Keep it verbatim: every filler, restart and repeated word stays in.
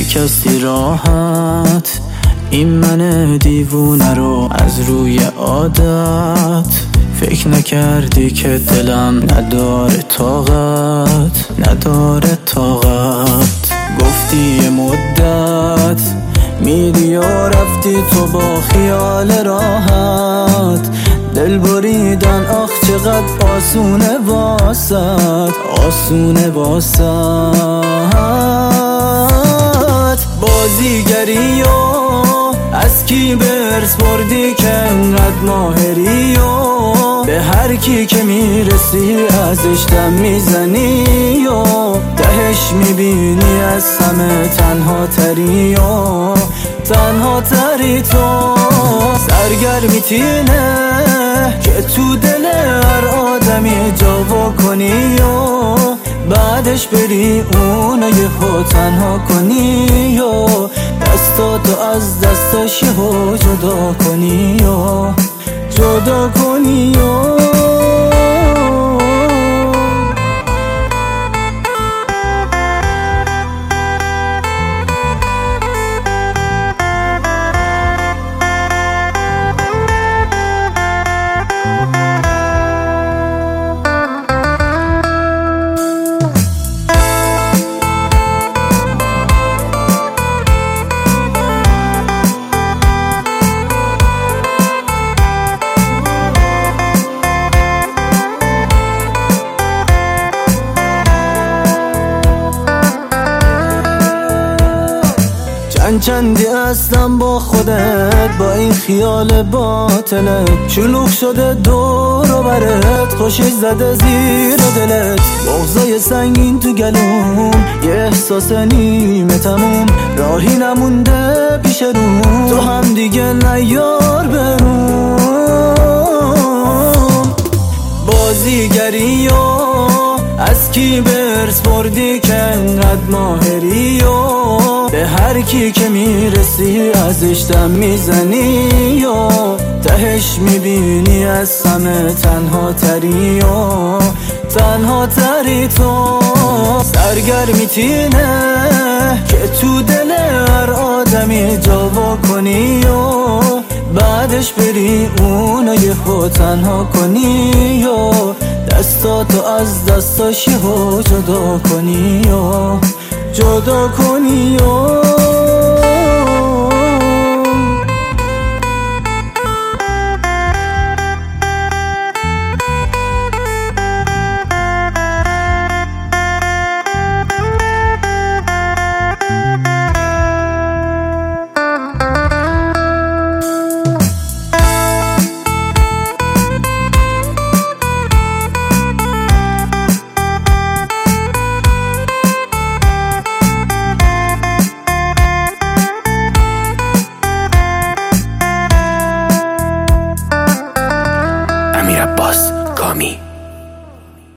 شکستی راحت این من دیوونه رو از روی عادت. فکر نکردی که دلم نداره طاقت، نداره طاقت. گفتی یه مدت میری و رفتی تو با خیال راحت. دل بریدن آخ چقدر آسونه واسد، آسونه واسد. بازیگری و از کی برس بردی که انقدر ماهری و به هر کی که میرسی ازش دم میزنی و تهش میبینی از همه تنها تری و تنها تری تو. سرگرمی تینه که تو دل هر آدمی جا کنی و بعدش بری اونو یهو تنها کنی و دستاتو از دستش یهو جدا کنی و جدا کنی و چند چندی هستم با خودت با این خیال باطلت. شلوغ شده دور و برت، خوشش زده زیر دلت. بغضای سنگین تو گلوم، یه احساس نیمه تموم. راهی نمونده پیش روم، تو هم دیگه نیار بروم. بازیگری و از کی برس بردی که انقدر ماهری و به هر کی که میرسی ازش دم میزنی و تهش میبینی از همه تنها تری و تنها تری تو. سرگرمی تینه که تو دل هر آدمی جا کنی و بعدش بری اونو یهو تنها کنی و دستاتو از دستاش یهو جدا کنی و جدا کنی و